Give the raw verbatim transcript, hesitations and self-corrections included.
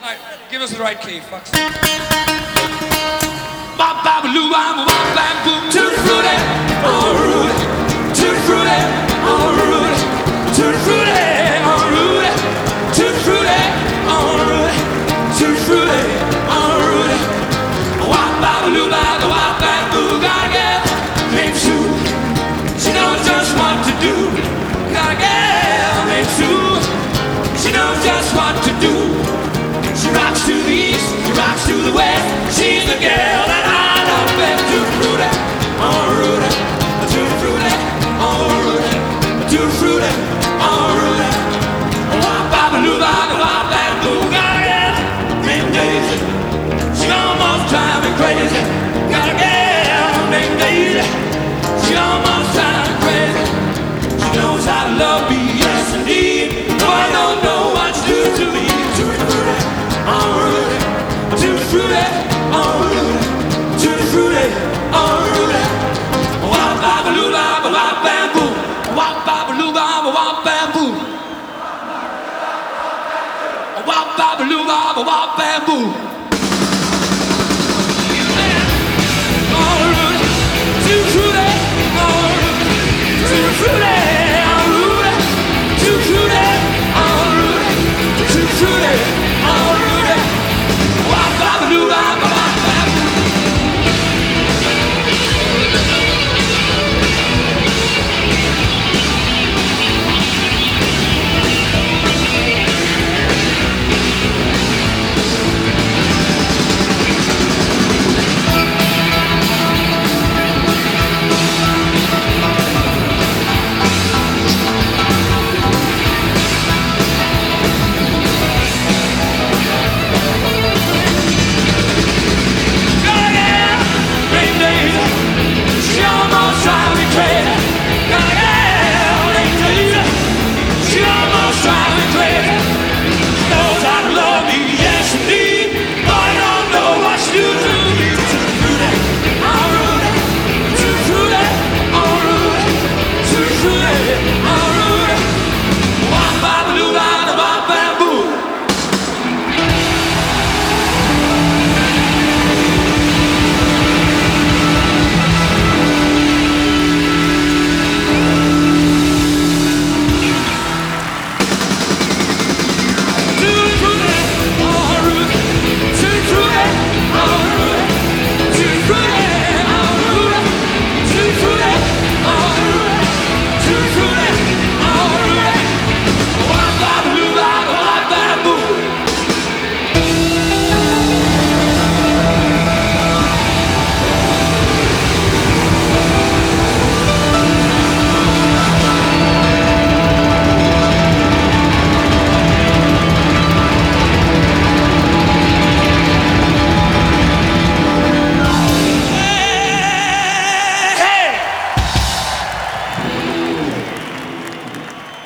Alright, give us the right key, fucks. Bop, bop, loo, bop, bop, bop, boom. Tutti frutti, oh Rudy. Tutti frutti, oh Rudy. Tutti frutti, oh Rudy. Tutti frutti, oh Rudy. Tutti frutti, oh Rudy. Wop, bop, loo, bop, bop, bop, boom. Got a girl named Sue. She knows just what to do. Got a girl named Sue. She knows just what to do. She rocks to the east, she rocks to the west. She's the girl that I love best. Tutti frutti, oh Rudy. Tutti frutti, oh Rudy. Tutti frutti, oh Rudy. Wop, bop, loo, bop, bop, bop, boo. Got a girl named Daisy. She almost drives me crazy. Got a girl named Daisy. She almost drives me crazy. She knows how to love me, yes indeed. No, I don't know what to do to me. Tutti frutti, oh Rudy. Tutti frutti, oh Rudy. Tutti frutti, oh Rudy. Wop, bop, loo, bop, bop, bamboo. Wop, bop, loo, bop, bop, bamboo. Wop, bop, loo, bop, bop, bamboo.